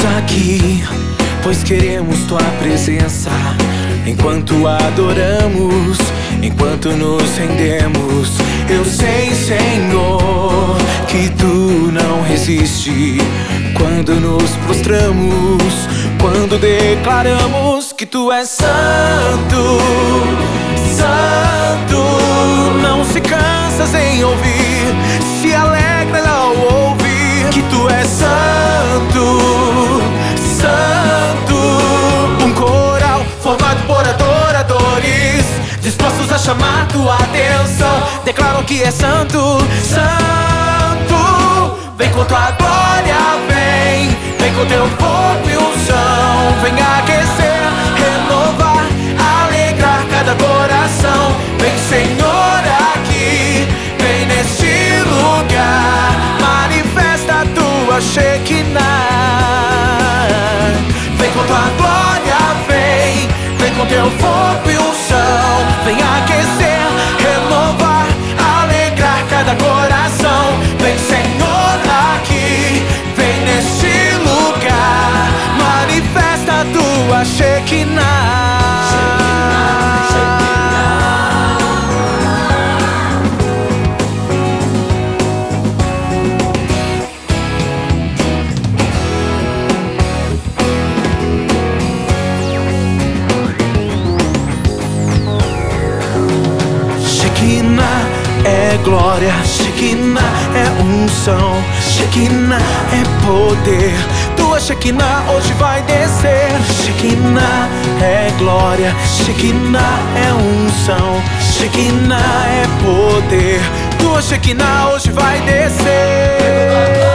aqui, pois queremos tua presença. Enquanto adoramos, enquanto nos rendemos, eu sei, Senhor, que tu não resiste. Quando nos prostramos, quando declaramos que tu és santo, santo. Não se cansas em ouvir, se alegra ao ouvir que tu és santo, santo. Um coral formado por adoradores, dispostos a chamar tua atenção, declaram que é santo, santo. Vem com tua glória, vem com teu fogo e unção. Vem aquecer, renovar, alegrar cada coração. Vem, Senhor, aqui, vem neste lugar. Manifesta a tua Shekinah. Vem com tua glória, vem com teu fogo e unção. Vem aquecer, renovar, alegrar cada coração. Vem, Senhor, aqui, vem neste lugar. Manifesta a tua Shekinah. Shekinah é glória, Shekinah é unção, Shekinah é poder. Tua Shekinah hoje vai descer. Shekinah é glória, Shekinah é unção, Shekinah é poder. Tua Shekinah hoje vai descer.